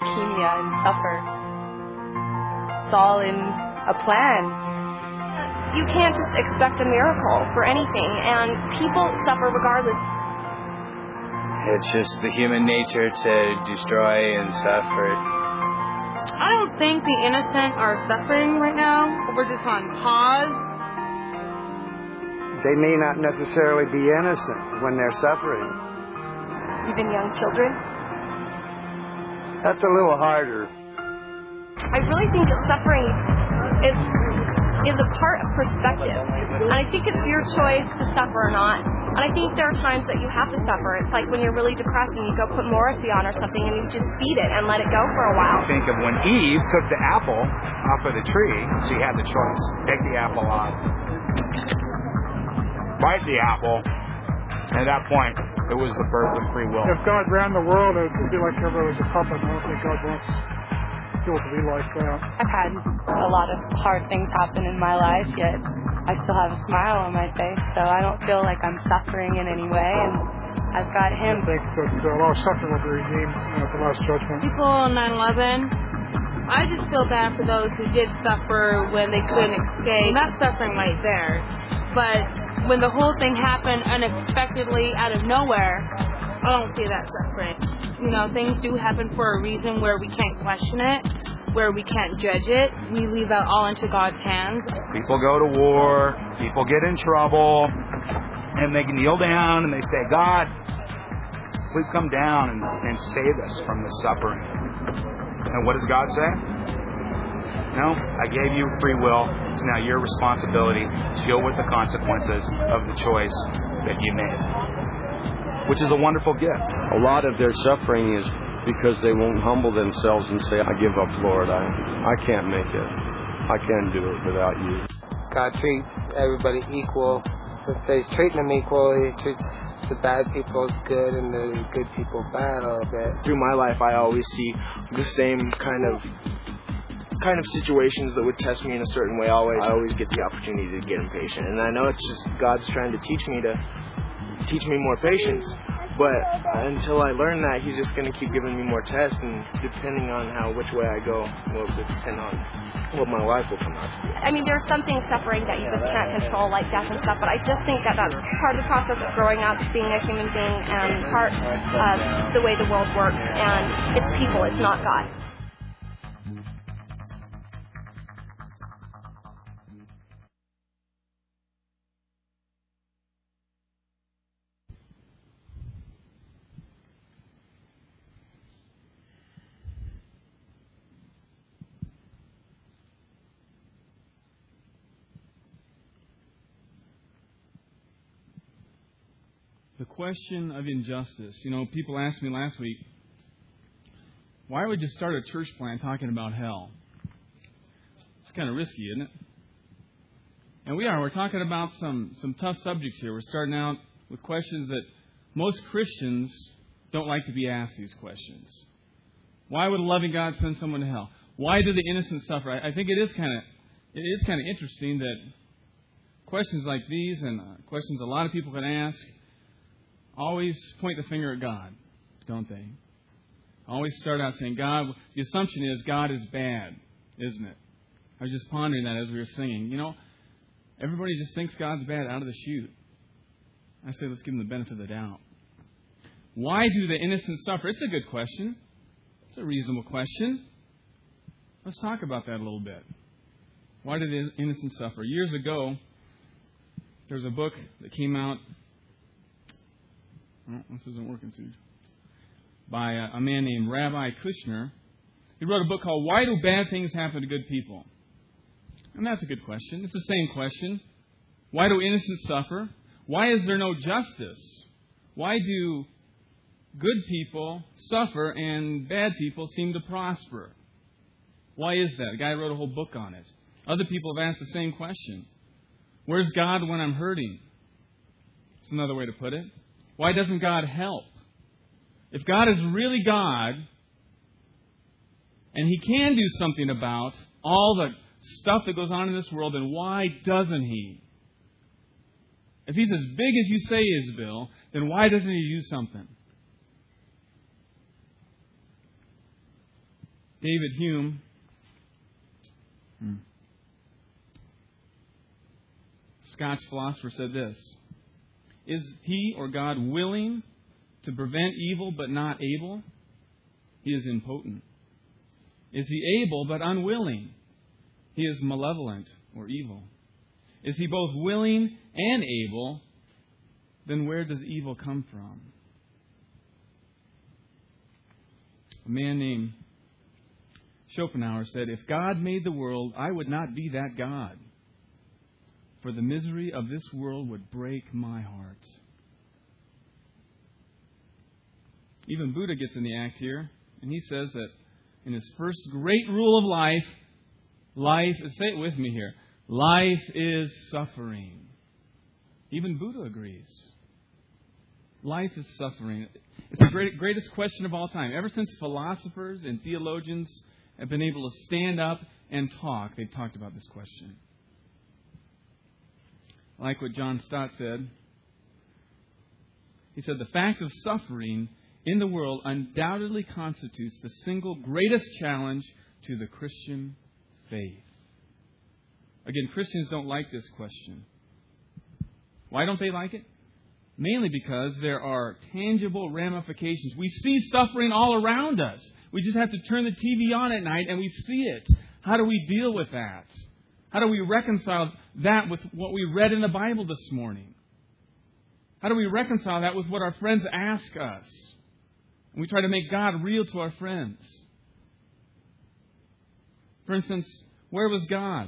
leukemia and suffer. It's all in a plan. You can't just expect a miracle for anything, and people suffer regardless. It's just the human nature to destroy and suffer. I don't think the innocent are suffering right now. We're just on pause. They may not necessarily be innocent when they're suffering. Even young children. That's a little harder. I really think that suffering is a part of perspective. And I think it's your choice to suffer or not. And I think there are times that you have to suffer. It's like when you're really depressed and you go put Morpheon or something and you just feed it and let it go for a while. Think of when Eve took the apple off of the tree, she had the choice. Take the apple off. Bite the apple. At that point, it was the birth of free will. If God ran the world, it would be like everybody was a puppet. I don't think God wants people to be like that. I've had a lot of hard things happen in my life, yet I still have a smile on my face, so I don't feel like I'm suffering in any way, and I've got Him. I think that a lot of suffering will be redeemed at the last judgment. People on 9/11, I just feel bad for those who did suffer when they couldn't escape. Not suffering right there, but when the whole thing happened unexpectedly out of nowhere, I don't see that suffering. You know, things do happen for a reason where we can't question it, where we can't judge it. We leave that all into God's hands. People go to war, people get in trouble, and they kneel down and they say, God, please come down and save us from this suffering. And what does God say? No, I gave you free will. It's now your responsibility to deal with the consequences of the choice that you made, which is a wonderful gift. A lot of their suffering is because they won't humble themselves and say, I give up, Lord. I can't make it. I can't do it without you. God treats everybody equal. If He's treating them equal, He treats the bad people good and the good people bad a little bit. Through my life, I always see the same kind of situations that would test me in a certain way. I always get the opportunity to get impatient, and I know it's just God's trying to teach me more patience. But until I learn that, He's just going to keep giving me more tests, and depending on which way I go will depend on what my life will come out to be. I mean, there's something suffering that you just can't control, like death and stuff, but I just think that that's part of the process of growing up, being a human being, and part of the way the world works, and it's people, it's not God. The question of injustice. You know, people asked me last week, why would you start a church plant talking about hell? It's kind of risky, isn't it? And we're talking about some tough subjects here. We're starting out with questions that most Christians don't like to be asked these questions. Why would a loving God send someone to hell? Why do the innocent suffer? I think it is kind of interesting that questions like these and questions a lot of people can ask always point the finger at God, don't they? Always start out saying, God, the assumption is God is bad, isn't it? I was just pondering that as we were singing. You know, everybody just thinks God's bad out of the chute. I say let's give them the benefit of the doubt. Why do the innocent suffer? It's a good question. It's a reasonable question. Let's talk about that a little bit. Why do the innocent suffer? Years ago, there was a book that came out. Oh, this isn't working, Suge. By a man named Rabbi Kushner. He wrote a book called Why Do Bad Things Happen to Good People? And that's a good question. It's the same question. Why do innocents suffer? Why is there no justice? Why do good people suffer and bad people seem to prosper? Why is that? A guy wrote a whole book on it. Other people have asked the same question. Where's God when I'm hurting? It's another way to put it. Why doesn't God help? If God is really God, and He can do something about all the stuff that goes on in this world, then why doesn't He? If He's as big as you say He is, Bill, then why doesn't He do something? David Hume Scotch philosopher said this: is he or God willing to prevent evil but not able? He is impotent. Is he able but unwilling? He is malevolent or evil. Is he both willing and able? Then where does evil come from? A man named Schopenhauer said, if God made the world, I would not be that God, for the misery of this world would break my heart. Even Buddha gets in the act here, and he says that in his first great rule of life, say it with me here, life is suffering. Even Buddha agrees. Life is suffering. It's the greatest question of all time. Ever since philosophers and theologians have been able to stand up and talk, they've talked about this question. I like what John Stott said. He said, the fact of suffering in the world undoubtedly constitutes the single greatest challenge to the Christian faith. Again, Christians don't like this question. Why don't they like it? Mainly because there are tangible ramifications. We see suffering all around us. We just have to turn the TV on at night and we see it. How do we deal with that? How do we reconcile that with what we read in the Bible this morning? How do we reconcile that with what our friends ask us? And we try to make God real to our friends. For instance, where was God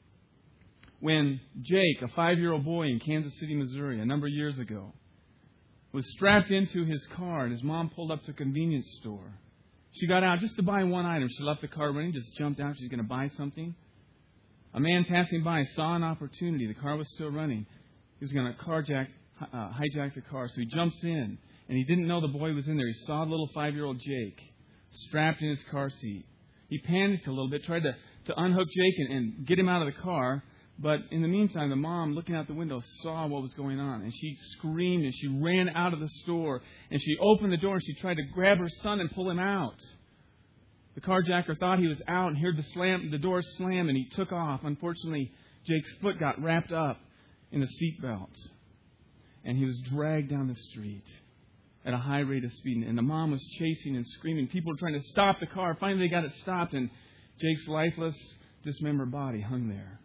when Jake, a 5-year-old boy in Kansas City, Missouri, a number of years ago, was strapped into his car and his mom pulled up to a convenience store? She got out just to buy one item. She left the car running, just jumped out. She's going to buy something. A man passing by saw an opportunity. The car was still running. He was going to hijack the car. So he jumps in, and he didn't know the boy was in there. He saw little 5-year-old Jake strapped in his car seat. He panicked a little bit, tried to unhook Jake and get him out of the car. But in the meantime, the mom, looking out the window, saw what was going on. And she screamed and she ran out of the store. And she opened the door and she tried to grab her son and pull him out. The carjacker thought he was out and heard the door slam, and he took off. Unfortunately, Jake's foot got wrapped up in the seatbelt. And he was dragged down the street at a high rate of speed. And the mom was chasing and screaming. People were trying to stop the car. Finally, they got it stopped, and Jake's lifeless, dismembered body hung there.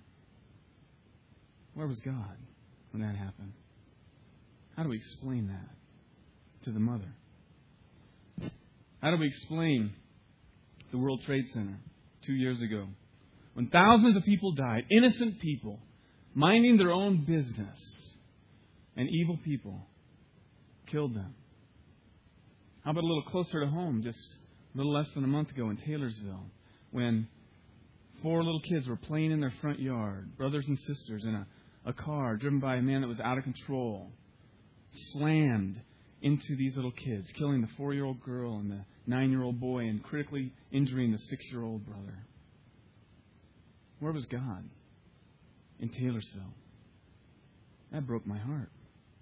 Where was God when that happened? How do we explain that to the mother? How do we explain the World Trade Center 2 years ago when thousands of people died, innocent people, minding their own business, and evil people killed them? How about a little closer to home, just a little less than a month ago in Taylorsville, when 4 little kids were playing in their front yard, brothers and sisters, in a car driven by a man that was out of control, slammed into these little kids, killing the 4-year-old girl and the 9-year-old boy and critically injuring the 6-year-old brother. Where was God? In Taylorsville. That broke my heart.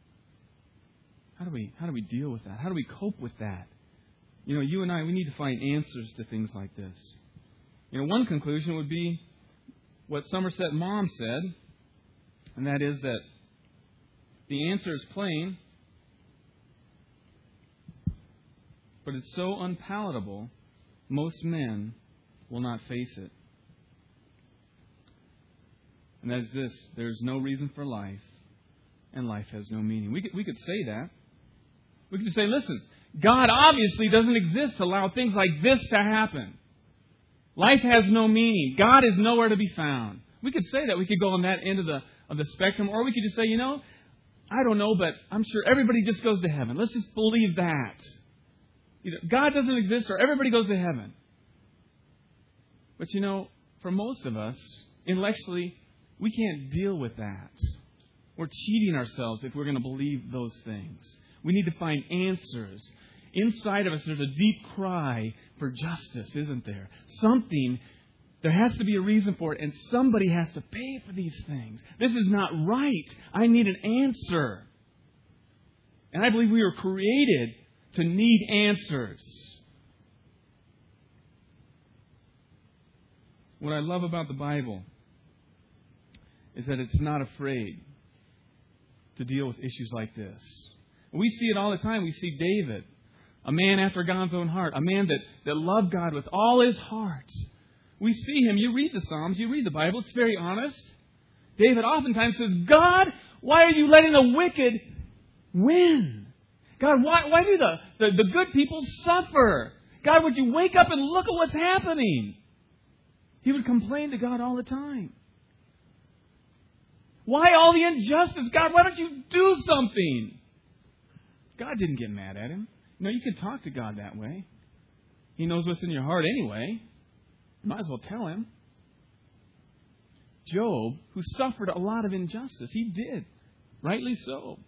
How do we deal with that? How do we cope with that? You and I, we need to find answers to things like this. One conclusion would be what Somerset Maugham said, and that is that the answer is plain, but it's so unpalatable, most men will not face it. And that is this: there's no reason for life, and life has no meaning. We could say that. We could just say, listen, God obviously doesn't exist to allow things like this to happen. Life has no meaning. God is nowhere to be found. We could say that. We could go on that end of the spectrum, or we could just say, I don't know, but I'm sure everybody just goes to heaven. Let's just believe that. God doesn't exist, or everybody goes to heaven. But for most of us, intellectually, we can't deal with that. We're cheating ourselves if we're going to believe those things. We need to find answers. Inside of us, there's a deep cry for justice, isn't there? There has to be a reason for it, and somebody has to pay for these things. This is not right. I need an answer. And I believe we were created to need answers. What I love about the Bible is that it's not afraid to deal with issues like this. We see it all the time. We see David, a man after God's own heart, a man that loved God with all his heart. We see him. You read the Psalms, you read the Bible. It's very honest. David oftentimes says, God, why are you letting the wicked win? God, why do the good people suffer? God, would you wake up and look at what's happening? He would complain to God all the time. Why all the injustice? God, why don't you do something? God didn't get mad at him. You can talk to God that way. He knows what's in your heart anyway. You might as well tell him. Job, who suffered a lot of injustice, he did. Rightly so.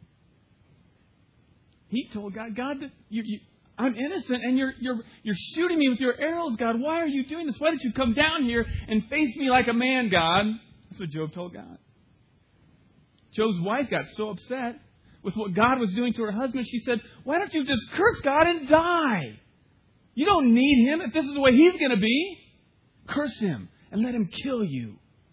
He told God, God, I'm innocent and you're shooting me with your arrows, God. Why are you doing this? Why don't you come down here and face me like a man, God? That's what Job told God. Job's wife got so upset with what God was doing to her husband, she said, why don't you just curse God and die? You don't need him. If this is the way he's going to be, curse him and let him kill you.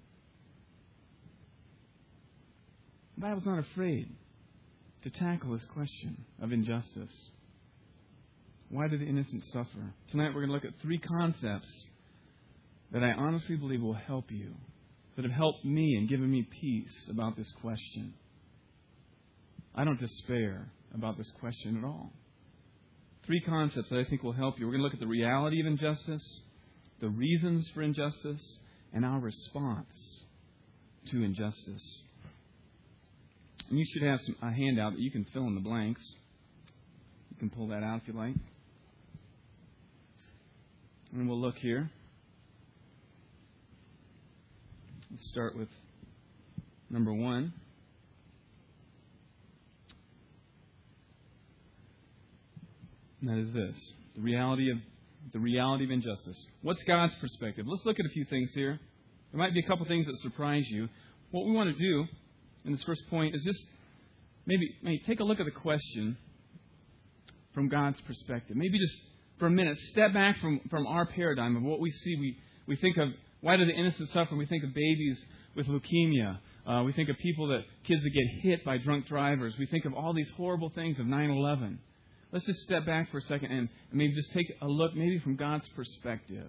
The Bible's not afraid to tackle this question of injustice. Why do the innocent suffer? Tonight we're going to look at 3 concepts that I honestly believe will help you, that have helped me and given me peace about this question. I don't despair about this question at all. 3 concepts that I think will help you. We're going to look at the reality of injustice, the reasons for injustice, and our response to injustice. And you should have a handout that you can fill in the blanks. You can pull that out if you like. And we'll look here. Let's start with number 1. And that is this: the reality of injustice. What's God's perspective? Let's look at a few things here. There might be a couple things that surprise you. What we want to do in this first point is just maybe take a look at the question from God's perspective. Maybe just for a minute, step back from our paradigm of what we see. We think of, why do the innocent suffer? We think of babies with leukemia. We think of kids that get hit by drunk drivers. We think of all these horrible things of 9/11. Let's just step back for a second and maybe just take a look maybe from God's perspective.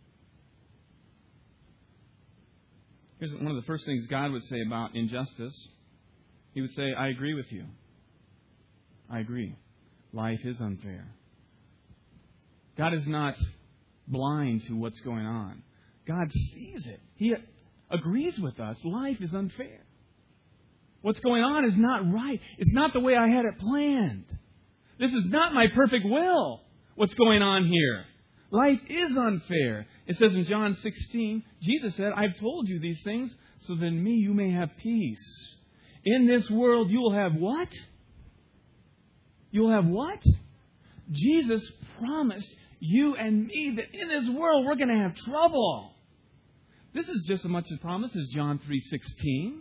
Here's one of the first things God would say about injustice. He would say, I agree with you. I agree. Life is unfair. God is not blind to what's going on. God sees it. He agrees with us. Life is unfair. What's going on is not right. It's not the way I had it planned. This is not my perfect will. What's going on here? Life is unfair. It says in John 16, Jesus said, I've told you these things so that in me you may have peace. In this world you will have what? You will have what? Jesus promised you and me that in this world we're going to have trouble. This is just as much a promise as John 3:16.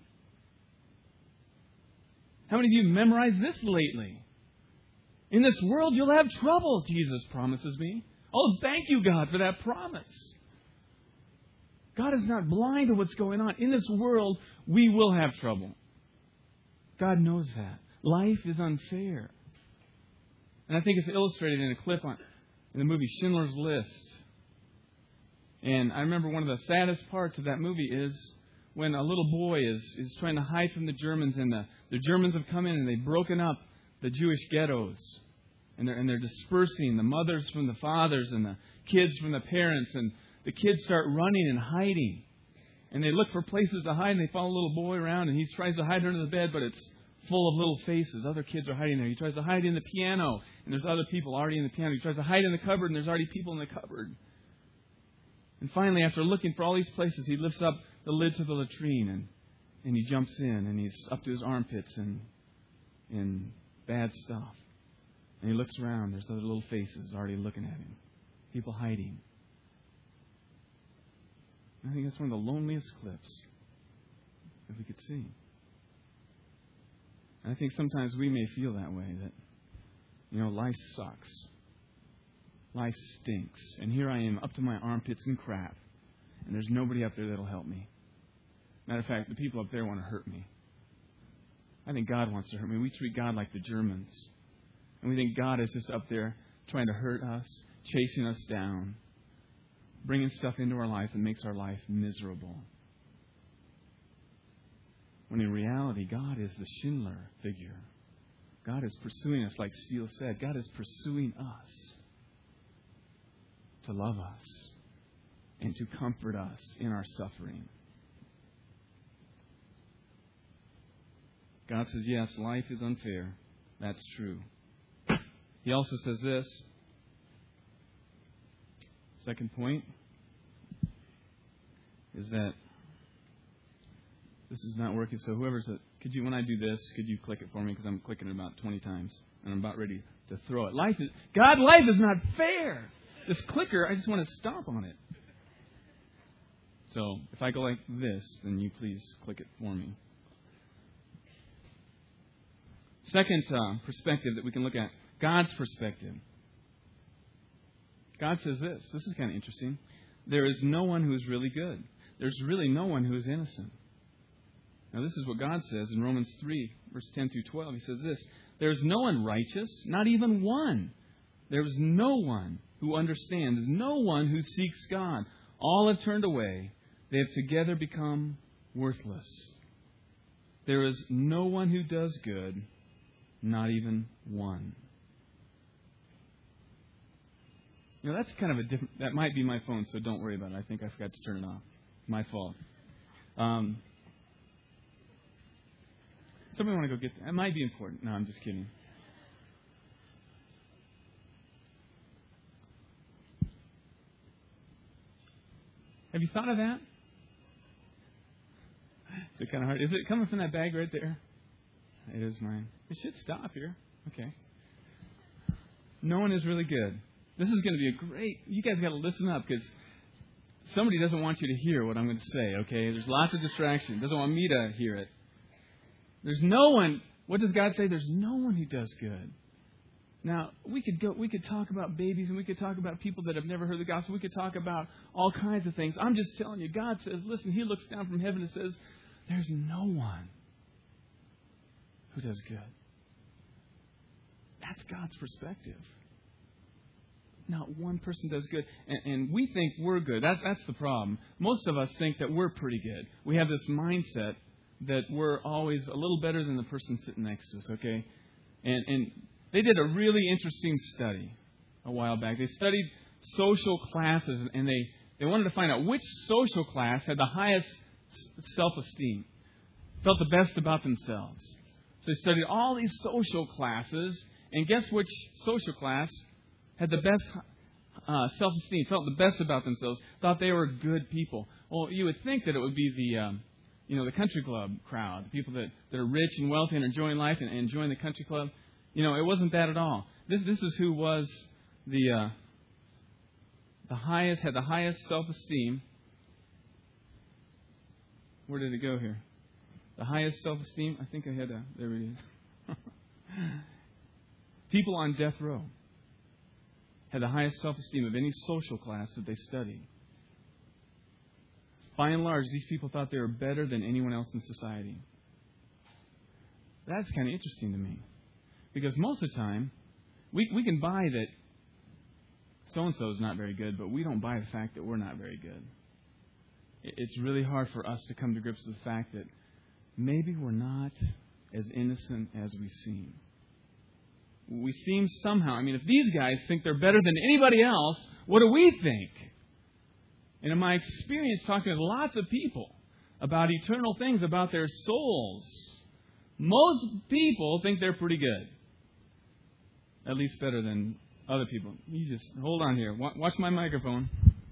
How many of you memorized this lately? In this world you'll have trouble, Jesus promises me. Oh, thank you, God, for that promise. God is not blind to what's going on. In this world, we will have trouble. God knows that. Life is unfair. And I think it's illustrated in a clip in the movie Schindler's List. And I remember one of the saddest parts of that movie is when a little boy is trying to hide from the Germans, and the Germans have come in and they've broken up the Jewish ghettos. And they're dispersing the mothers from the fathers and the kids from the parents. And the kids start running and hiding. And they look for places to hide, and they follow a little boy around, and he tries to hide under the bed, but it's full of little faces. Other kids are hiding there. He tries to hide in the piano, and there's other people already in the piano. He tries to hide in the cupboard, and there's already people in the cupboard. And finally, after looking for all these places, he lifts up the lid to the latrine, and he jumps in, and he's up to his armpits in bad stuff. And he looks around. There's other little faces already looking at him. People hiding. I think that's one of the loneliest clips that we could see. And I think sometimes we may feel that way, that, life sucks. Life stinks. And here I am up to my armpits in crap. And there's nobody up there that'll help me. Matter of fact, the people up there want to hurt me. I think God wants to hurt me. We treat God like the Germans. And we think God is just up there trying to hurt us, chasing us down, bringing stuff into our lives that makes our life miserable. When in reality, God is the Schindler figure. God is pursuing us, like Steele said. God is pursuing us to love us and to comfort us in our suffering. God says, yes, life is unfair. That's true. He also says this. Second point is that this is not working. So whoever's when I do this, could you click it for me? Because I'm clicking it about 20 times. And I'm about ready to throw it. Life is not fair. This clicker, I just want to stomp on it. So if I go like this, then you please click it for me. Second perspective that we can look at, God's perspective. God says this. This is kind of interesting. There is no one who is really good. There's really no one who is innocent. Now this is what God says in Romans 3, verse 10 through 12. He says this, there is no one righteous, not even one. There is no one who understands, no one who seeks God. All have turned away. They have together become worthless. There is no one who does good, not even one. You know, that's kind of a different... That might be my phone, so don't worry about it. I think I forgot to turn it off. My fault. Somebody want to go get that? It might be important. No, I'm just kidding. Have you thought of that? Is it kind of hard? Is it coming from that bag right there? It is mine. It should stop here. Okay. No one is really good. This is going to be a great... You guys got to listen up because somebody doesn't want you to hear what I'm going to say, okay? There's lots of distraction. Doesn't want me to hear it. There's no one... What does God say? There's no one who does good. Now, we could talk about babies and we could talk about people that have never heard the gospel. We could talk about all kinds of things. I'm just telling you, God says, listen, He looks down from heaven and says, there's no one who does good. That's God's perspective. Not one person does good. And we think we're good. That's the problem. Most of us think that we're pretty good. We have this mindset that we're always a little better than the person sitting next to us, okay? And they did a really interesting study a while back. They studied social classes, and they wanted to find out which social class had the highest self-esteem, felt the best about themselves. So they studied all these social classes, and guess which social class had the best self-esteem, felt the best about themselves, thought they were good people. Well, you would think that it would be the country club crowd, people that are rich and wealthy and enjoying life and enjoying the country club. You know, it wasn't that at all. This is who was the highest, had the highest self-esteem. Where did it go here? The highest self-esteem. I think I had there it is. People on death row had the highest self-esteem of any social class that they studied. By and large, these people thought they were better than anyone else in society. That's kind of interesting to me. Because most of the time, we can buy that so-and-so is not very good, but we don't buy the fact that we're not very good. It's really hard for us to come to grips with the fact that maybe we're not as innocent as we seem. We seem somehow, if these guys think they're better than anybody else, what do we think? And in my experience talking to lots of people about eternal things, about their souls, most people think they're pretty good. At least better than other people. You just hold on here. Watch my microphone.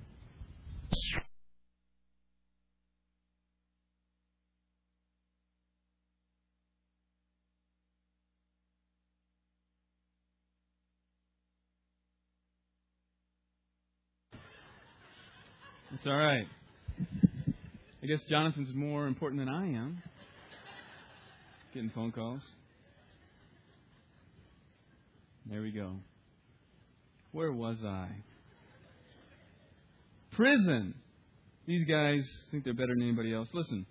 It's all right. I guess Jonathan's more important than I am. Getting phone calls. There we go. Where was I? Prison. These guys think they're better than anybody else. Listen,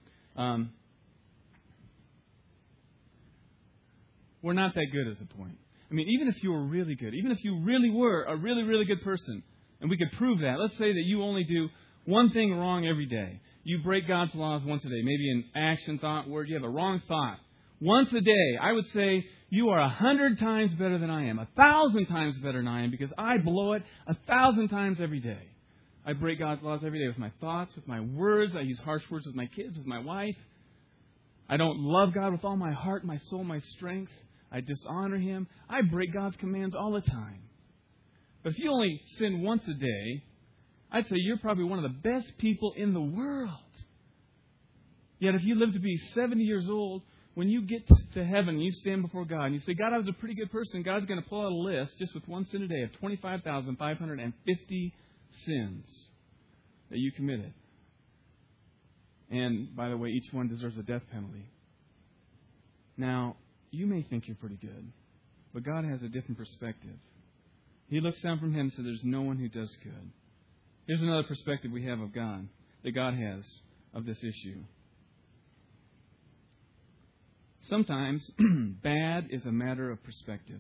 we're not that good as a point. I mean, even if you were really good, even if you really were a really, really good person, and we could prove that. Let's say that you only do one thing wrong every day. You break God's laws once a day. Maybe an action, thought, word. You have a wrong thought. Once a day, I would say you are 100 times better than I am. 1,000 times better than I am because I blow it 1,000 times every day. I break God's laws every day with my thoughts, with my words. I use harsh words with my kids, with my wife. I don't love God with all my heart, my soul, my strength. I dishonor Him. I break God's commands all the time. But if you only sin once a day, I'd say you're probably one of the best people in the world. Yet if you live to be 70 years old, when you get to heaven, you stand before God and you say, God, I was a pretty good person. God's going to pull out a list just with one sin a day of 25,550 sins that you committed. And, by the way, each one deserves a death penalty. Now, you may think you're pretty good, but God has a different perspective. He looks down from Him and says, there's no one who does good. Here's another perspective we have of God, that God has of this issue. Sometimes, bad is a matter of perspective.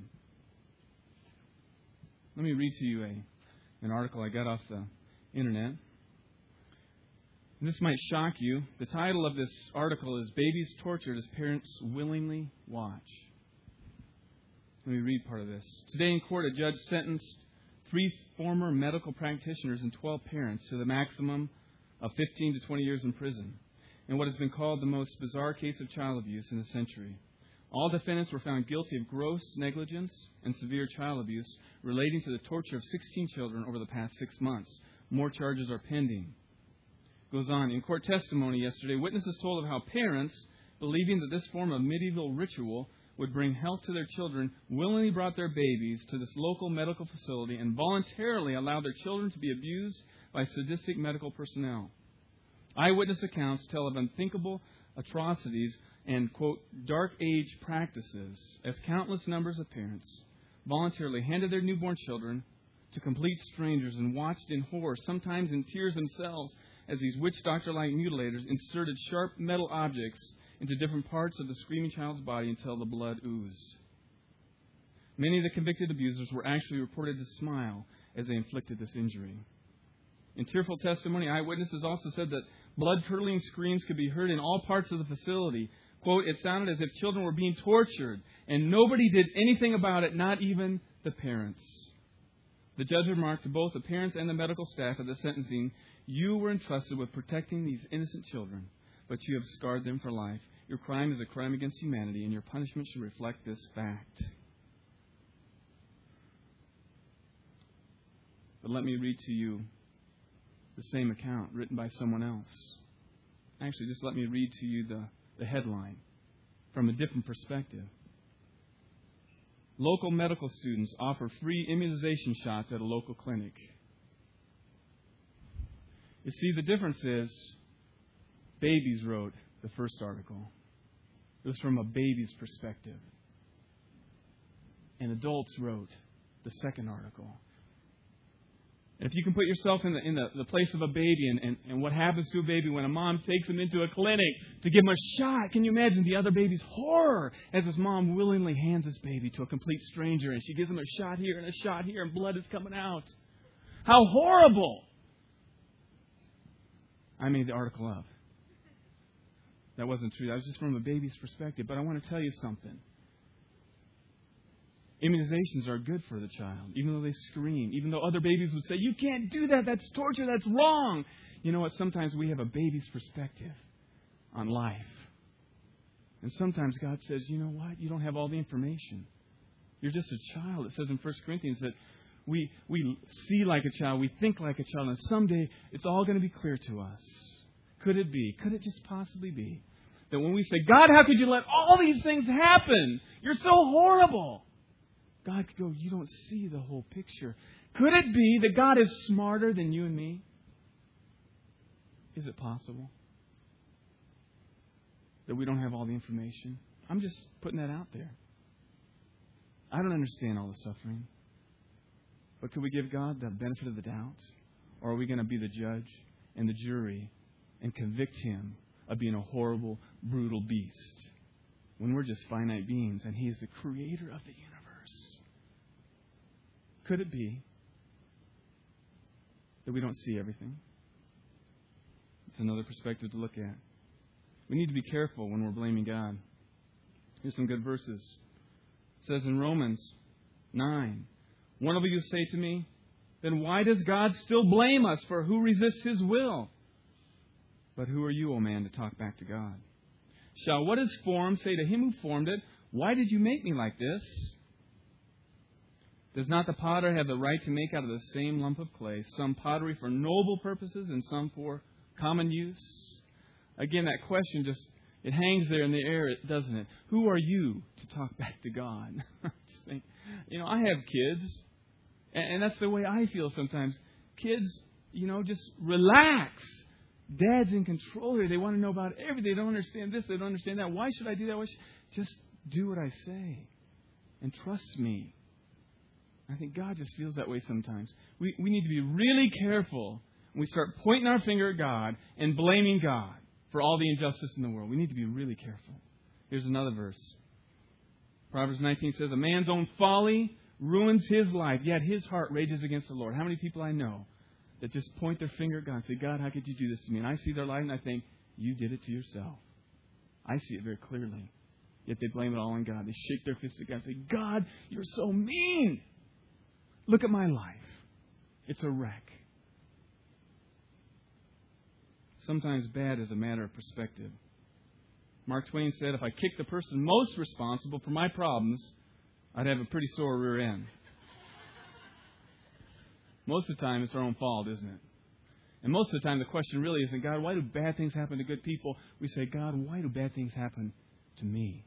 Let me read to you an article I got off the internet. And this might shock you. The title of this article is Babies Tortured as Parents Willingly Watch. Let me read part of this. Today in court, a judge sentenced 3 former medical practitioners and 12 parents to the maximum of 15 to 20 years in prison in what has been called the most bizarre case of child abuse in a century. All defendants were found guilty of gross negligence and severe child abuse relating to the torture of 16 children over the past 6 months. More charges are pending. Goes on. In court testimony yesterday, witnesses told of how parents, believing that this form of medieval ritual would bring health to their children, willingly brought their babies to this local medical facility and voluntarily allowed their children to be abused by sadistic medical personnel. Eyewitness accounts tell of unthinkable atrocities and, quote, dark age practices as countless numbers of parents voluntarily handed their newborn children to complete strangers and watched in horror, sometimes in tears themselves, as these witch doctor-like mutilators inserted sharp metal objects into different parts of the screaming child's body until the blood oozed. Many of the convicted abusers were actually reported to smile as they inflicted this injury. In tearful testimony, eyewitnesses also said that blood-curdling screams could be heard in all parts of the facility. Quote, it sounded as if children were being tortured, and nobody did anything about it, not even the parents. The judge remarked to both the parents and the medical staff at the sentencing, you were entrusted with protecting these innocent children, but you have scarred them for life. Your crime is a crime against humanity, and your punishment should reflect this fact. But let me read to you the same account written by someone else. Actually, just let me read to you the headline from a different perspective. Local medical students offer free immunization shots at a local clinic. You see, the difference is Babies wrote the first article. It was from a baby's perspective. And Adults wrote the second article. And if you can put yourself in the place of a baby and what happens to a baby when a mom takes him into a clinic to give him a shot, can you imagine the other baby's horror as his mom willingly hands his baby to a complete stranger and she gives him a shot here and a shot here and blood is coming out? How horrible! I made the article up. That wasn't true. That was just from a baby's perspective. But I want to tell you something. Immunizations are good for the child, even though they scream, even though other babies would say, you can't do that, that's torture, that's wrong. You know what? Sometimes we have a baby's perspective on life. And sometimes God says, you know what? You don't have all the information. You're just a child. It says in 1 Corinthians that we see like a child, we think like a child, and someday it's all going to be clear to us. Could it be? Could it just possibly be that when we say, God, how could you let all these things happen? You're so horrible. God could go, you don't see the whole picture. Could it be that God is smarter than you and me? Is it possible that we don't have all the information? I'm just putting that out there. I don't understand all the suffering. But could we give God the benefit of the doubt? Or are we going to be the judge and the jury and convict him of being a horrible, brutal beast when we're just finite beings and He is the creator of the universe? Could it be that we don't see everything? It's another perspective to look at. We need to be careful when we're blaming God. Here's some good verses. It says in Romans 9, one of you say to me, then why does God still blame us for who resists His will? But who are you, O man, to talk back to God? Shall what is formed say to Him who formed it, why did you make me like this? Does not the potter have the right to make out of the same lump of clay some pottery for noble purposes and some for common use? Again, that question it hangs there in the air, doesn't it? Who are you to talk back to God? Just think, I have kids, and that's the way I feel sometimes. Kids, just relax. Dad's in control here. They want to know about everything. They don't understand this. They don't understand that. Why should I do that? Just do what I say and trust me. I think God just feels that way sometimes. We need to be really careful when we start pointing our finger at God and blaming God for all the injustice in the world. We need to be really careful. Here's another verse. Proverbs 19 says, a man's own folly ruins his life, yet his heart rages against the Lord. How many people I know that just point their finger at God and say, God, how could you do this to me? And I see their life and I think, you did it to yourself. I see it very clearly. Yet they blame it all on God. They shake their fists at God and say, God, you're so mean. Look at my life. It's a wreck. Sometimes bad is a matter of perspective. Mark Twain said, if I kicked the person most responsible for my problems, I'd have a pretty sore rear end. Most of the time, it's our own fault, isn't it? And most of the time, the question really isn't, God, why do bad things happen to good people? We say, God, why do bad things happen to me?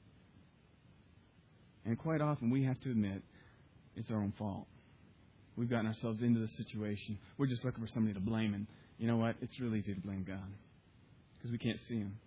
And quite often, we have to admit, it's our own fault. We've gotten ourselves into this situation. We're just looking for somebody to blame. And you know what? It's really easy to blame God because we can't see Him.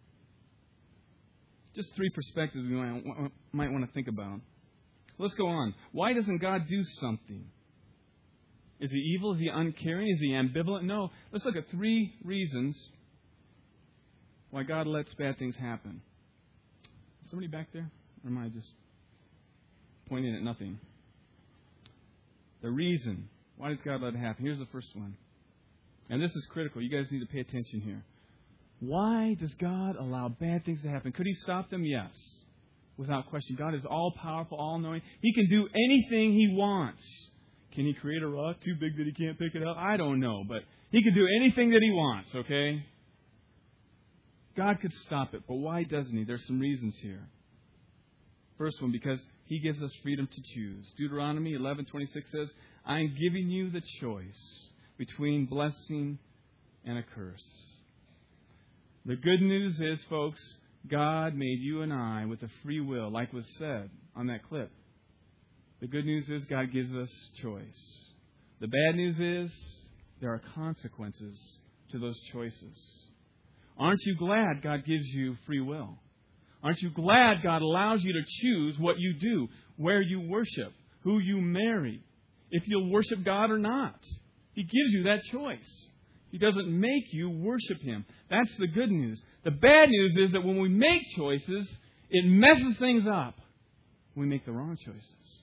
Just three perspectives we might want to think about. Let's go on. Why doesn't God do something? Is He evil? Is He uncaring? Is He ambivalent? No. Let's look at three reasons why God lets bad things happen. Is somebody back there? Or am I just pointing at nothing? The reason. Why does God let it happen? Here's the first one. And this is critical. You guys need to pay attention here. Why does God allow bad things to happen? Could He stop them? Yes. Without question. God is all-powerful, all-knowing. He can do anything He wants. Can He create a rock too big that He can't pick it up? I don't know. But He can do anything that He wants, okay? God could stop it. But why doesn't He? There's some reasons here. First one, because He gives us freedom to choose. Deuteronomy 11:26 says, I am giving you the choice between blessing and a curse. The good news is, folks, God made you and I with a free will, like was said on that clip. The good news is God gives us choice. The bad news is there are consequences to those choices. Aren't you glad God gives you free will? Aren't you glad God allows you to choose what you do, where you worship, who you marry, if you'll worship God or not? He gives you that choice. He doesn't make you worship Him. That's the good news. The bad news is that when we make choices, it messes things up. We make the wrong choices.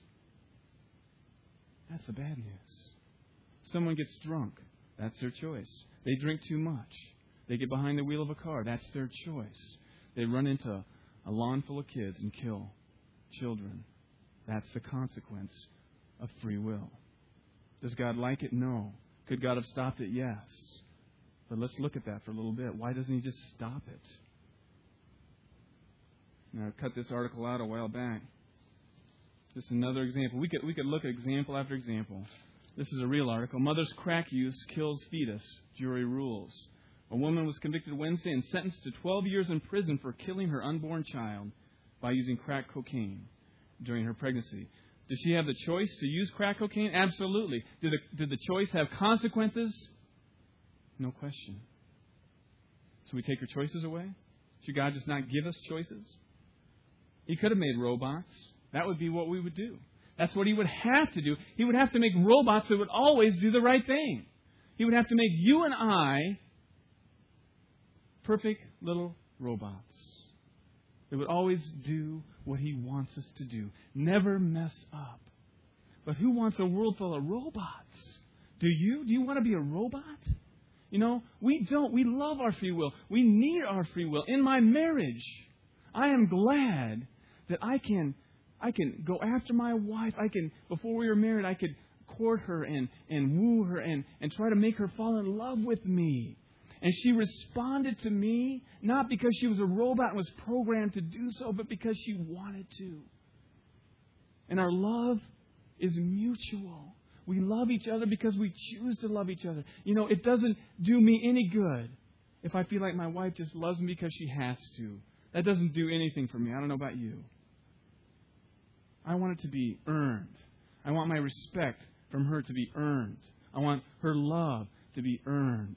That's the bad news. Someone gets drunk. That's their choice. They drink too much. They get behind the wheel of a car. That's their choice. They run into a lawn full of kids and kill children. That's the consequence of free will. Does God like it? No. Could God have stopped it? Yes. But let's look at that for a little bit. Why doesn't He just stop it? Now, I cut this article out a while back. Just another example. We could look at example after example. This is a real article. Mother's crack use kills fetus. Jury rules. A woman was convicted Wednesday and sentenced to 12 years in prison for killing her unborn child by using crack cocaine during her pregnancy. Does she have the choice to use crack cocaine? Absolutely. Did the choice have consequences? No question. So we take her choices away? Should God just not give us choices? He could have made robots. That would be what we would do. That's what He would have to do. He would have to make robots that would always do the right thing. He would have to make you and I perfect little robots. It would always do what He wants us to do. Never mess up. But who wants a world full of robots? Do you? Do you want to be a robot? You know, we don't. We love our free will. We need our free will. In my marriage, I am glad that I can go after my wife. Before we were married, I could court her and woo her and try to make her fall in love with me. And she responded to me, not because she was a robot and was programmed to do so, but because she wanted to. And our love is mutual. We love each other because we choose to love each other. You know, it doesn't do me any good if I feel like my wife just loves me because she has to. That doesn't do anything for me. I don't know about you. I want it to be earned. I want my respect from her to be earned. I want her love to be earned.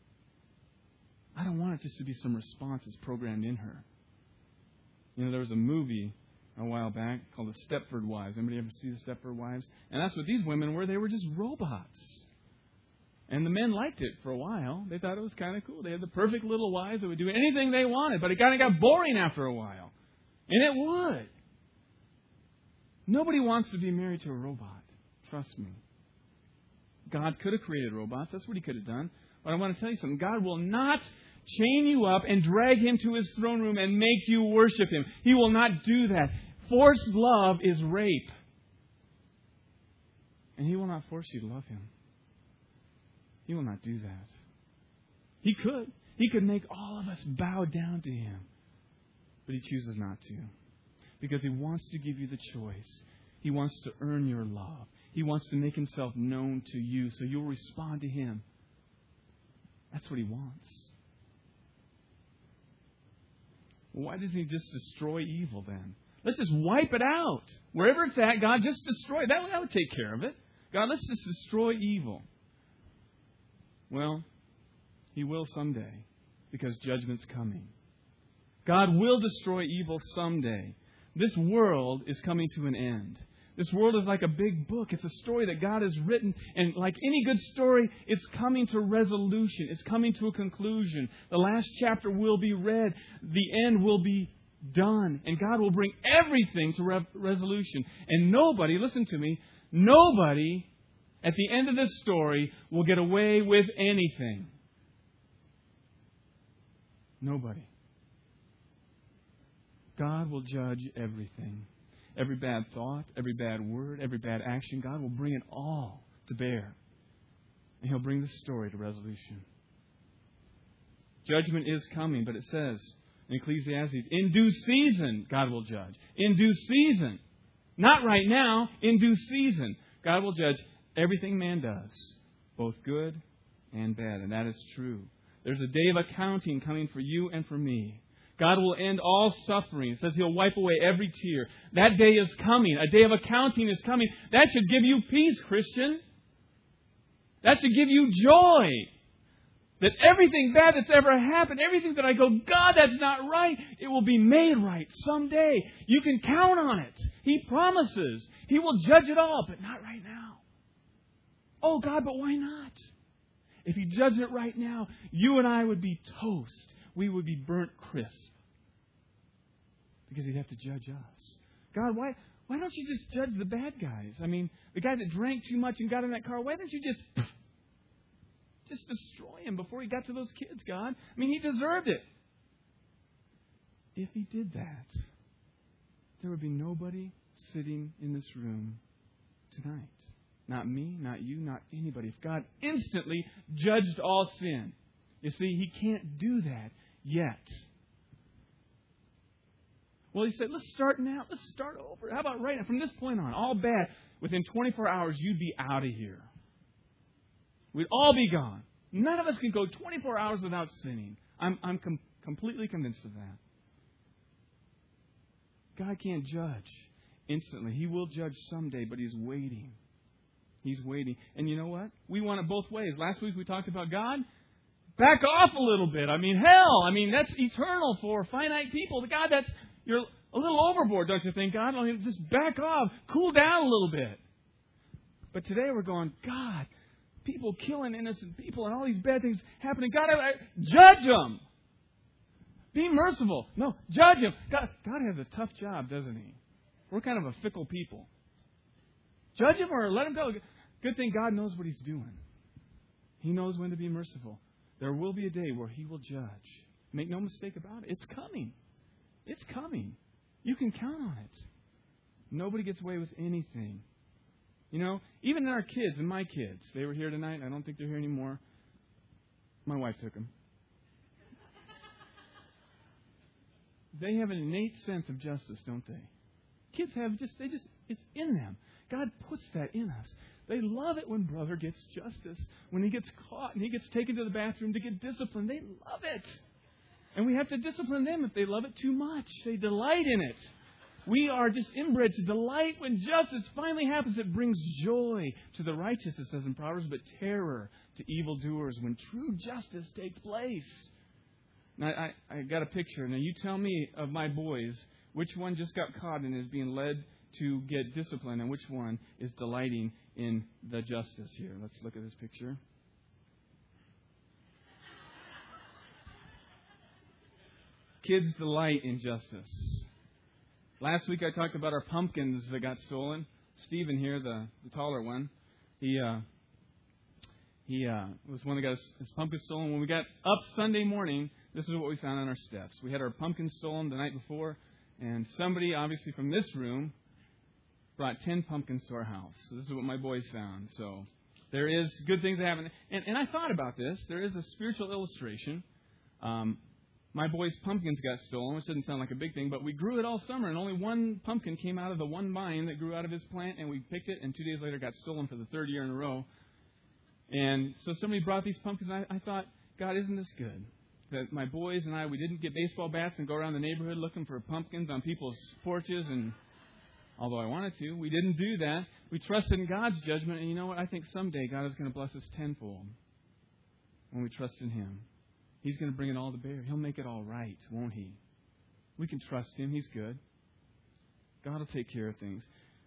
I don't want it just to be some responses programmed in her. You know, there was a movie a while back called The Stepford Wives. Anybody ever see The Stepford Wives? And that's what these women were. They were just robots. And the men liked it for a while. They thought it was kind of cool. They had the perfect little wives that would do anything they wanted. But it kind of got boring after a while. And it would. Nobody wants to be married to a robot. Trust me. God could have created robots. That's what He could have done. But I want to tell you something. God will not chain you up and drag Him to His throne room and make you worship Him. He will not do that. Forced love is rape. And He will not force you to love Him. He will not do that. He could. He could make all of us bow down to Him. But He chooses not to. Because He wants to give you the choice. He wants to earn your love. He wants to make Himself known to you so you'll respond to Him. That's what He wants. Why doesn't He just destroy evil then? Let's just wipe it out. Wherever it's at, God, just destroy it. That would take care of it. God, let's just destroy evil. Well, He will someday because judgment's coming. God will destroy evil someday. This world is coming to an end. This world is like a big book. It's a story that God has written. And like any good story, it's coming to resolution. It's coming to a conclusion. The last chapter will be read. The end will be done. And God will bring everything to resolution. And nobody, listen to me, nobody at the end of this story will get away with anything. Nobody. God will judge everything. Every bad thought, every bad word, every bad action, God will bring it all to bear. And He'll bring the story to resolution. Judgment is coming, but it says in Ecclesiastes, in due season, God will judge. In due season. Not right now, in due season. God will judge everything man does, both good and bad. And that is true. There's a day of accounting coming for you and for me. God will end all suffering. It says He'll wipe away every tear. That day is coming. A day of accounting is coming. That should give you peace, Christian. That should give you joy. That everything bad that's ever happened, everything that I go, God, that's not right, it will be made right someday. You can count on it. He promises. He will judge it all, but not right now. Oh, God, but why not? If He judged it right now, you and I would be toast. We would be burnt crisp. Because He'd have to judge us. God, why don't you just judge the bad guys? I mean, the guy that drank too much and got in that car, why don't you just destroy him before he got to those kids, God? I mean, he deserved it. If He did that, there would be nobody sitting in this room tonight. Not me, not you, not anybody. If God instantly judged all sin. You see, He can't do that yet. Well, He said, let's start now. Let's start over. How about right now? From this point on, all bad. Within 24 hours, you'd be out of here. We'd all be gone. None of us can go 24 hours without sinning. I'm completely convinced of that. God can't judge instantly. He will judge someday, but He's waiting. He's waiting. And you know what? We want it both ways. Last week we talked about God. Back off a little bit. I mean, hell. I mean, that's eternal for finite people. God, you're a little overboard, don't you think, God? I mean, just back off. Cool down a little bit. But today we're going, God, people killing innocent people and all these bad things happening. God, judge them. Be merciful. No, judge them. God has a tough job, doesn't He? We're kind of a fickle people. Judge Him or let Him go. Good thing God knows what He's doing. He knows when to be merciful. There will be a day where He will judge. Make no mistake about it. It's coming. It's coming. You can count on it. Nobody gets away with anything. You know, even our kids and my kids, they were here tonight. I don't think they're here anymore. My wife took them. They have an innate sense of justice, don't they? Kids have it's in them. God puts that in us. They love it when brother gets justice. When he gets caught and he gets taken to the bathroom to get disciplined, they love it. And we have to discipline them if they love it too much. They delight in it. We are just inbred to delight when justice finally happens. It brings joy to the righteous, it says in Proverbs, but terror to evildoers when true justice takes place. Now, I got a picture. Now, you tell me of my boys, which one just got caught and is being led to get discipline, and which one is delighting in the justice here. Let's look at this picture. Kids delight in justice. Last week I talked about our pumpkins that got stolen. Stephen here, the taller one, he was one that got his pumpkin stolen. When we got up Sunday morning, this is what we found on our steps. We had our pumpkins stolen the night before, and somebody, obviously from this room, brought 10 pumpkins to our house. So this is what my boys found. So there is good things that happen. And I thought about this. There is a spiritual illustration. My boys' pumpkins got stolen, which doesn't sound like a big thing, but we grew it all summer, and only one pumpkin came out of the one vine that grew out of his plant, and we picked it, and 2 days later got stolen for the third year in a row. And so somebody brought these pumpkins, and I thought, God, isn't this good? That my boys and I, we didn't get baseball bats and go around the neighborhood looking for pumpkins on people's porches, and although I wanted to, we didn't do that. We trusted in God's judgment, and you know what? I think someday God is going to bless us tenfold when we trust in Him. He's going to bring it all to bear. He'll make it all right, won't He? We can trust Him. He's good. God will take care of things.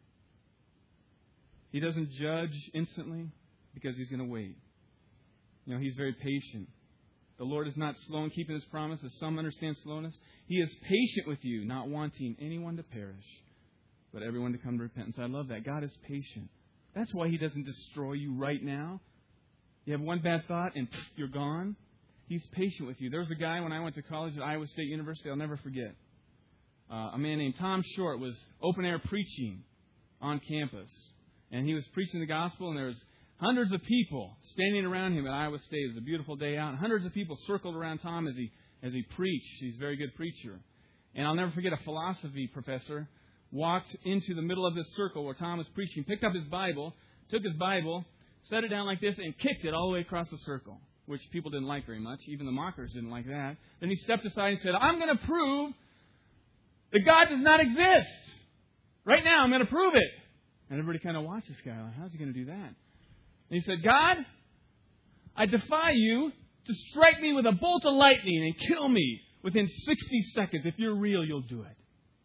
He doesn't judge instantly because He's going to wait. You know, He's very patient. The Lord is not slow in keeping His promise, as some understand slowness. He is patient with you, not wanting anyone to perish, but everyone to come to repentance. I love that. God is patient. That's why He doesn't destroy you right now. You have one bad thought and you're gone. He's patient with you. There was a guy when I went to college at Iowa State University, I'll never forget. A man named Tom Short was open-air preaching on campus. And he was preaching the gospel, and there was hundreds of people standing around him at Iowa State. It was a beautiful day out. And hundreds of people circled around Tom as he preached. He's a very good preacher. And I'll never forget a philosophy professor walked into the middle of this circle where Tom was preaching, picked up his Bible, took his Bible, set it down like this, and kicked it all the way across the circle, which people didn't like very much. Even the mockers didn't like that. Then he stepped aside and said, I'm going to prove that God does not exist. Right now, I'm going to prove it. And everybody kind of watched this guy like, how's he going to do that? And he said, God, I defy you to strike me with a bolt of lightning and kill me within 60 seconds. If you're real, you'll do it.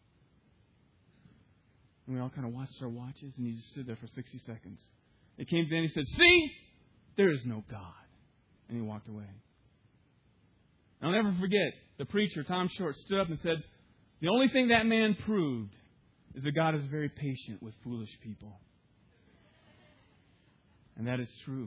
And we all kind of watched our watches, and he just stood there for 60 seconds. It came to the end, he said, see, there is no God. And he walked away. And I'll never forget, the preacher, Tom Short, stood up and said, the only thing that man proved is that God is very patient with foolish people. And that is true.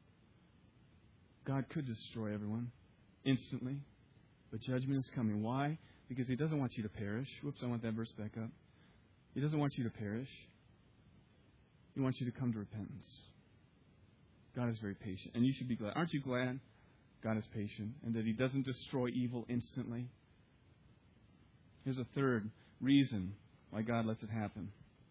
God could destroy everyone instantly, but judgment is coming. Why? Because He doesn't want you to perish. Whoops, I want that verse back up. He doesn't want you to perish. He wants you to come to repentance. God is very patient. And you should be glad. Aren't you glad God is patient and that He doesn't destroy evil instantly? Here's a third reason why God lets it happen.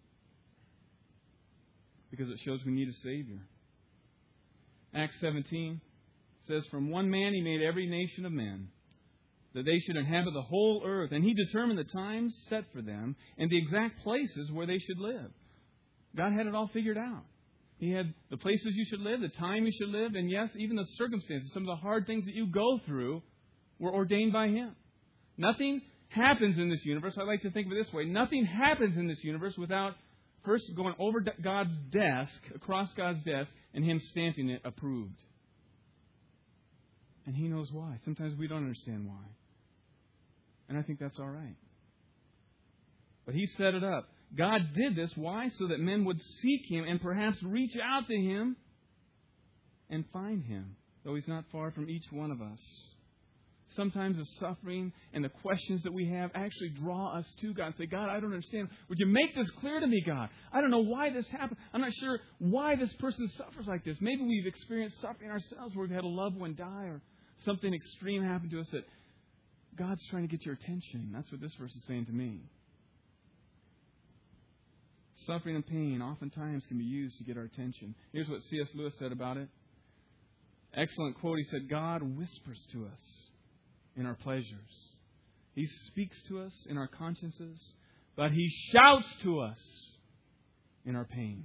Because it shows we need a Savior. Acts 17 says, from one man He made every nation of men, that they should inhabit the whole earth. And He determined the times set for them and the exact places where they should live. God had it all figured out. He had the places you should live, the time you should live, and yes, even the circumstances, some of the hard things that you go through were ordained by Him. Nothing happens in this universe. I like to think of it this way. Nothing happens in this universe without first going over God's desk, across God's desk, and Him stamping it approved. And He knows why. Sometimes we don't understand why. And I think that's all right. But He set it up. God did this. Why? So that men would seek Him and perhaps reach out to Him and find Him, though He's not far from each one of us. Sometimes the suffering and the questions that we have actually draw us to God and say, God, I don't understand. Would you make this clear to me, God? I don't know why this happened. I'm not sure why this person suffers like this. Maybe we've experienced suffering ourselves where we've had a loved one die or something extreme happen to us that God's trying to get your attention. That's what this verse is saying to me. Suffering and pain oftentimes can be used to get our attention. Here's what C.S. Lewis said about it. Excellent quote. He said, God whispers to us in our pleasures. He speaks to us in our consciences, but He shouts to us in our pain.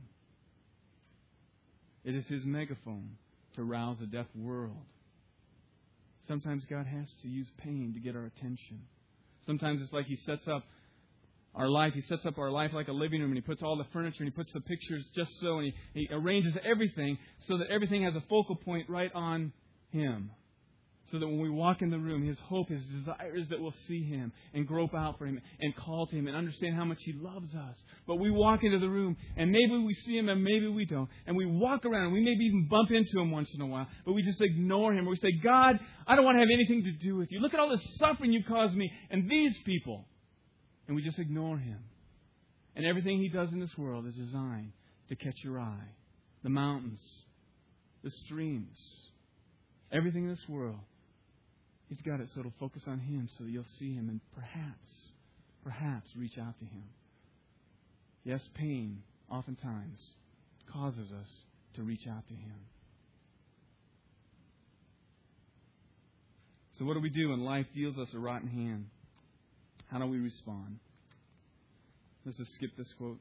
It is His megaphone to rouse a deaf world. Sometimes God has to use pain to get our attention. Sometimes it's like He sets up our life. He sets up our life like a living room, and He puts all the furniture, and He puts the pictures just so, and He arranges everything so that everything has a focal point right on Him. So that when we walk in the room, His hope, His desire is that we'll see Him and grope out for Him and call to Him and understand how much He loves us. But we walk into the room and maybe we see Him and maybe we don't. And we walk around and we maybe even bump into Him once in a while. But we just ignore Him. Or we say, God, I don't want to have anything to do with You. Look at all the suffering You caused me and these people. And we just ignore Him. And everything He does in this world is designed to catch your eye. The mountains, the streams, everything in this world. He's got it so it'll focus on Him so that you'll see Him and perhaps reach out to Him. Yes, pain oftentimes causes us to reach out to Him. So what do we do when life deals us a rotten hand? How do we respond? Let's just skip this quote.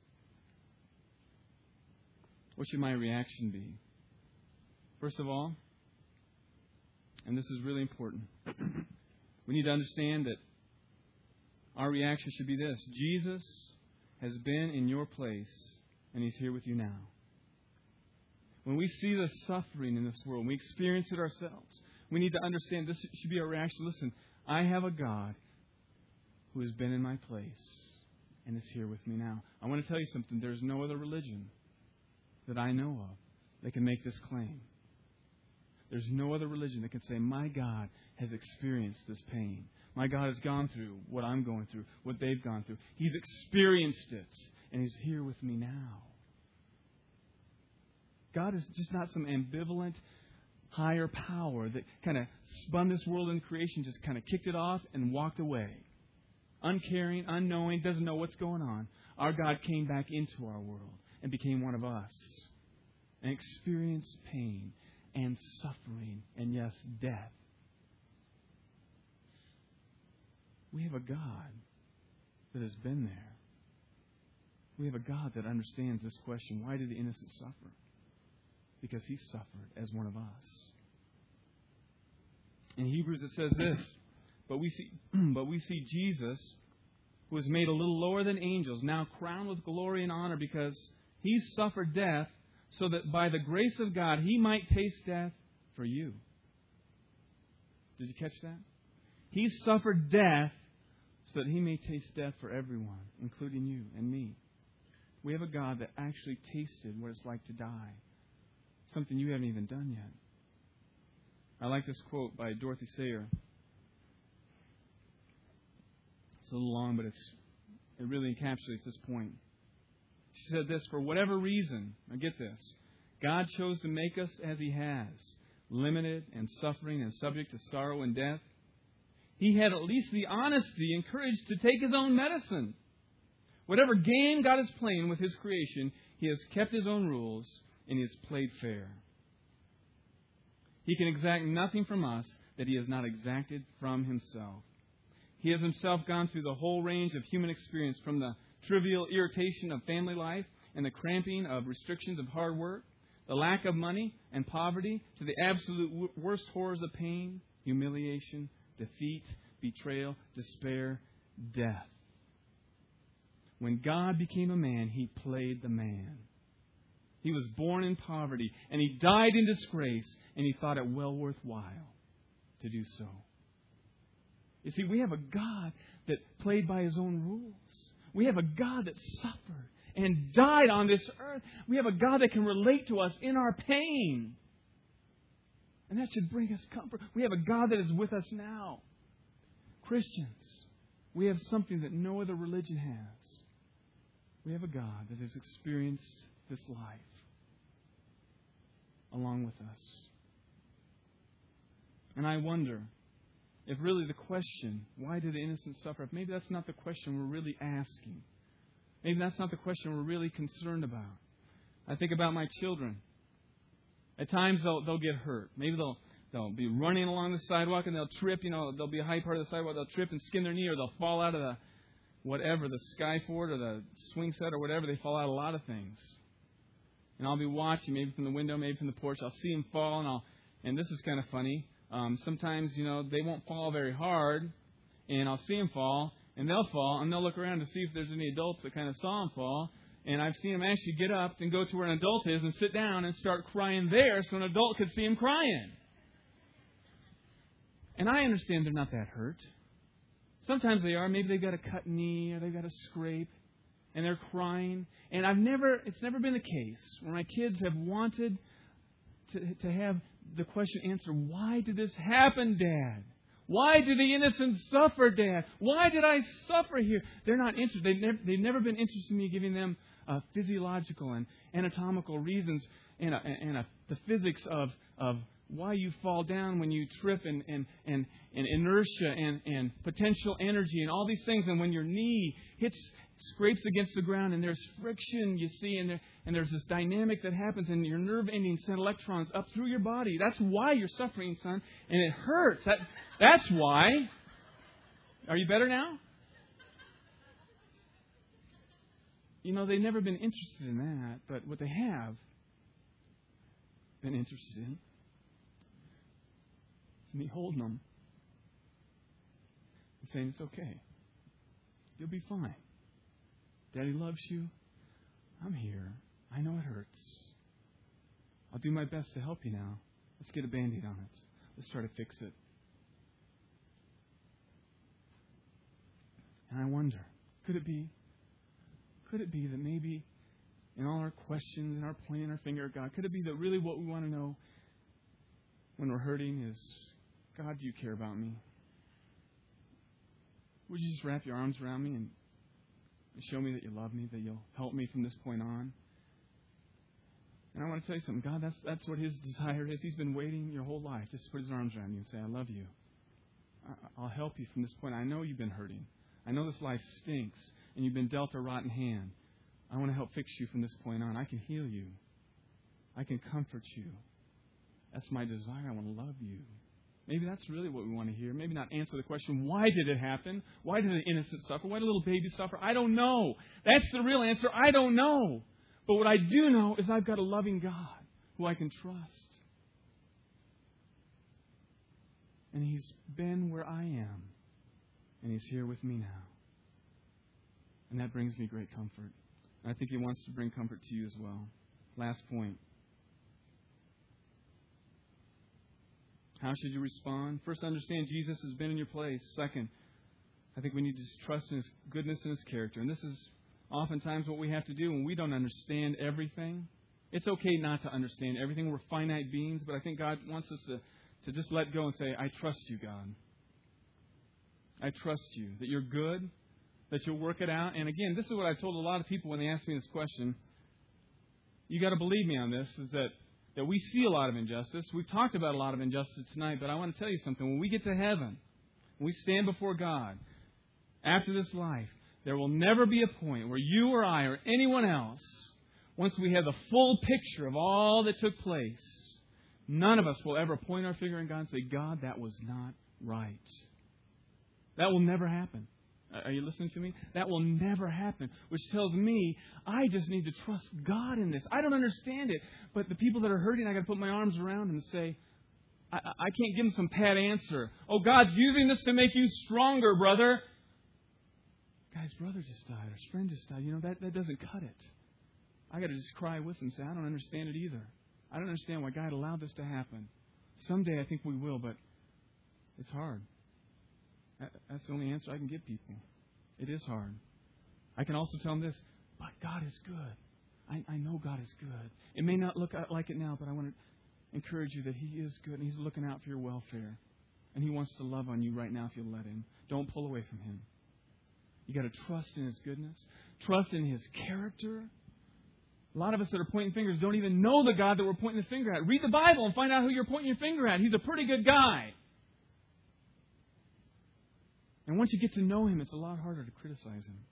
What should my reaction be? First of all, and this is really important, we need to understand that our reaction should be this. Jesus has been in your place, and He's here with you now. When we see the suffering in this world, we experience it ourselves, we need to understand this should be our reaction. Listen, I have a God who has been in my place and is here with me now. I want to tell you something. There's no other religion that I know of that can make this claim. There's no other religion that can say, my God has experienced this pain. My God has gone through what I'm going through, what they've gone through. He's experienced it, and He's here with me now. God is just not some ambivalent, higher power that kind of spun this world in creation, just kind of kicked it off and walked away. Uncaring, unknowing, doesn't know what's going on. Our God came back into our world and became one of us and experienced pain and suffering, and yes, death. We have a God that has been there. We have a God that understands this question. Why did the innocent suffer? Because He suffered as one of us. In Hebrews it says this, but we see Jesus, who was made a little lower than angels, now crowned with glory and honor because He suffered death, so that by the grace of God He might taste death for you. Did you catch that? He suffered death so that He may taste death for everyone, including you and me. We have a God that actually tasted what it's like to die. Something you haven't even done yet. I like this quote by Dorothy Sayers. It's a little long, but it really encapsulates this point. She said this, for whatever reason, now get this, God chose to make us as He has, limited and suffering and subject to sorrow and death. He had at least the honesty and courage to take His own medicine. Whatever game God is playing with His creation, He has kept His own rules and He has played fair. He can exact nothing from us that He has not exacted from Himself. He has Himself gone through the whole range of human experience, from the trivial irritation of family life and the cramping of restrictions of hard work, the lack of money and poverty, to the absolute worst horrors of pain, humiliation, defeat, betrayal, despair, death. when God became a man, He played the man. He was born in poverty, and He died in disgrace, and He thought it well worthwhile to do so. You see, we have a God that played by His own rules. We have a God that suffered and died on this earth. We have a God that can relate to us in our pain. And that should bring us comfort. We have a God that is with us now. Christians, we have something that no other religion has. We have a God that has experienced this life along with us. And I wonder if really the question, why did the innocent suffer, if maybe that's not the question we're really asking. Maybe that's not the question we're really concerned about. I think about my children. At times they'll get hurt. Maybe they'll be running along the sidewalk and they'll trip. There'll be a high part of the sidewalk. They'll trip and skin their knee, or they'll fall out of the skyboard or the swing set or whatever. They fall out of a lot of things. And I'll be watching, maybe from the window, maybe from the porch. I'll see them fall, and this is kind of funny. Sometimes, they won't fall very hard, and I'll see them fall, and they'll fall, and they'll look around to see if there's any adults that kind of saw them fall. And I've seen them actually get up and go to where an adult is and sit down and start crying there so an adult could see them crying. And I understand they're not that hurt. Sometimes they are. Maybe they've got a cut knee or they've got a scrape and they're crying. And it's never been the case where my kids have wanted to have the question answered, why did this happen, Dad? Why do the innocent suffer, Dad? Why did I suffer here? They're not interested. They've never been interested in me giving them physiological and anatomical reasons and the physics of why you fall down when you trip and inertia and potential energy and all these things. And when your knee scrapes against the ground and there's friction, you see, and there's this dynamic that happens and your nerve endings send electrons up through your body. That's why you're suffering, son. And it hurts. That's why. Are you better now? They've never been interested in that, but what they have been interested in is me holding them and saying, it's okay. You'll be fine. Daddy loves you. I'm here. I know it hurts. I'll do my best to help you now. Let's get a Band-Aid on it. Let's try to fix it. And I wonder, could it be that maybe in all our questions and our pointing our finger at God, could it be that really what we want to know when we're hurting is, God, do you care about me? Would you just wrap your arms around me and show me that you love me, that you'll help me from this point on? And I want to tell you something. God, that's what His desire is. He's been waiting your whole life just to put His arms around you and say, I love you. I'll help you from this point. I know you've been hurting. I know this life stinks and you've been dealt a rotten hand. I want to help fix you from this point on. I can heal you. I can comfort you. That's my desire. I want to love you. Maybe that's really what we want to hear. Maybe not answer the question, why did it happen? Why did an innocent suffer? Why did a little baby suffer? I don't know. That's the real answer. I don't know. But what I do know is I've got a loving God who I can trust. And He's been where I am. And He's here with me now. And that brings me great comfort. And I think He wants to bring comfort to you as well. Last point. How should you respond? First, understand Jesus has been in your place. Second, I think we need to trust in His goodness and His character. And this is oftentimes what we have to do when we don't understand everything. It's okay not to understand everything. We're finite beings, but I think God wants us to just let go and say, I trust you, God. I trust you that you're good, that you'll work it out. And again, this is what I've told a lot of people when they ask me this question. You got to believe me on this, is that we see a lot of injustice. We've talked about a lot of injustice tonight, but I want to tell you something. When we get to heaven, when we stand before God, after this life, there will never be a point where you or I or anyone else, once we have the full picture of all that took place, none of us will ever point our finger at God and say, God, that was not right. That will never happen. Are you listening to me? That will never happen, which tells me I just need to trust God in this. I don't understand it, but the people that are hurting, I got to put my arms around them and say, I can't give them some pat answer. Oh, God's using this to make you stronger, brother. guy's brother just died, or his friend just died. That doesn't cut it. I got to just cry with him and say, I don't understand it either. I don't understand why God allowed this to happen. Someday I think we will, but it's hard. That's the only answer I can give people. It is hard. I can also tell them this, but God is good. I know God is good. It may not look like it now, but I want to encourage you that He is good, and He's looking out for your welfare. And He wants to love on you right now if you'll let Him. Don't pull away from Him. You got to trust in His goodness. Trust in His character. A lot of us that are pointing fingers don't even know the God that we're pointing the finger at. Read the Bible and find out who you're pointing your finger at. He's a pretty good guy. And once you get to know Him, it's a lot harder to criticize Him.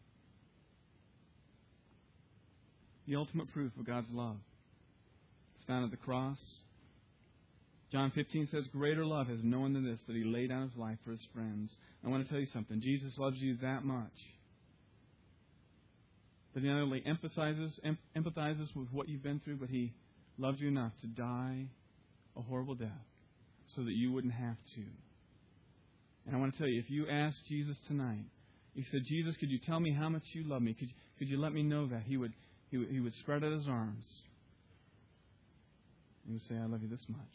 The ultimate proof of God's love is found at the cross. John 15 says, greater love has no one than this, that He laid down His life for His friends. I want to tell you something. Jesus loves you that much that He not only empathizes with what you've been through, but He loves you enough to die a horrible death so that you wouldn't have to. And I want to tell you, if you ask Jesus tonight, you said, Jesus, could you tell me how much you love me? Could you let me know that? He would spread out His arms. And He would say, I love you this much.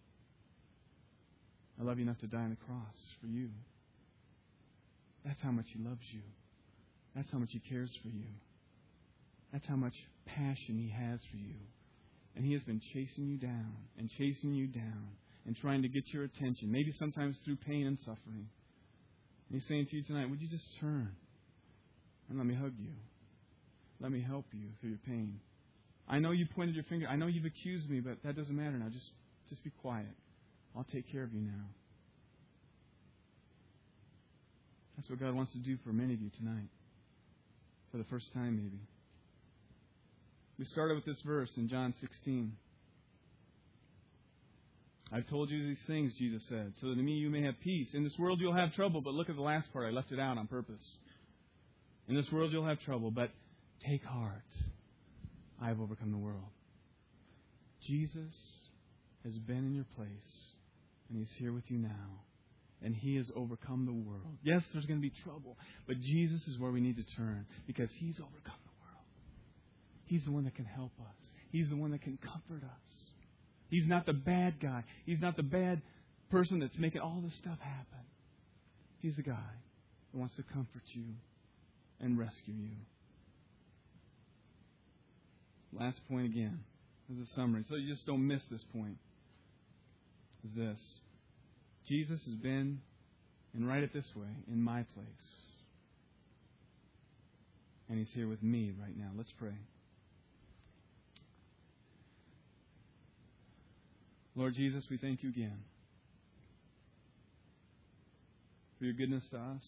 I love you enough to die on the cross for you. That's how much He loves you. That's how much He cares for you. That's how much passion He has for you. And He has been chasing you down and trying to get your attention, maybe sometimes through pain and suffering. And He's saying to you tonight, would you just turn and let me hug you? Let me help you through your pain. I know you pointed your finger. I know you've accused me, but that doesn't matter now. Just be quiet. I'll take care of you now. That's what God wants to do for many of you tonight. For the first time, maybe. We started with this verse in John 16. I've told you these things, Jesus said, so that in me you may have peace. In this world you'll have trouble, but look at the last part. I left it out on purpose. In this world you'll have trouble, but take heart. I have overcome the world. Jesus has been in your place, and He's here with you now. And He has overcome the world. Yes, there's going to be trouble, but Jesus is where we need to turn because He's overcome the world. He's the one that can help us. He's the one that can comfort us. He's not the bad guy. He's not the bad person that's making all this stuff happen. He's the guy that wants to comfort you and rescue you. Last point again, as a summary, so you just don't miss this point, is this. Jesus has been, and right it this way, in my place. And He's here with me right now. Let's pray. Lord Jesus, we thank You again for Your goodness to us.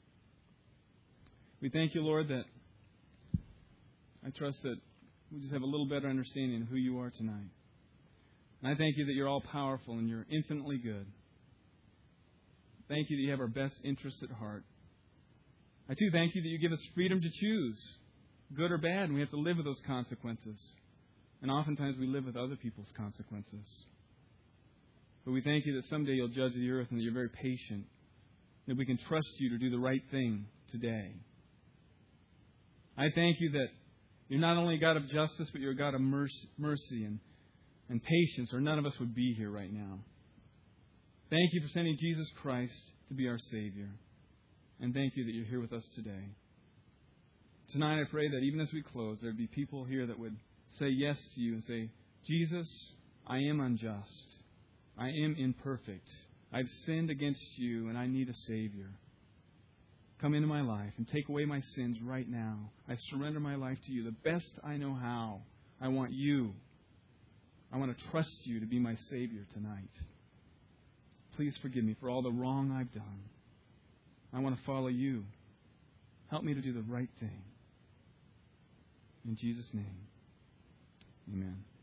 We thank You, Lord, that I trust that we just have a little better understanding of who You are tonight. And I thank You that You're all-powerful and You're infinitely good. Thank You that You have our best interests at heart. I too thank You that You give us freedom to choose, good or bad, and we have to live with those consequences. And oftentimes we live with other people's consequences. But we thank You that someday You'll judge the earth and that You're very patient, that we can trust You to do the right thing today. I thank You that You're not only a God of justice, but You're a God of mercy and patience, or none of us would be here right now. Thank You for sending Jesus Christ to be our Savior. And thank You that You're here with us today. Tonight I pray that even as we close, there would be people here that would say yes to You and say, Jesus, I am unjust. I am imperfect. I've sinned against You and I need a Savior. Come into my life and take away my sins right now. I surrender my life to You the best I know how. I want You. I want to trust You to be my Savior tonight. Please forgive me for all the wrong I've done. I want to follow You. Help me to do the right thing. In Jesus' name, amen.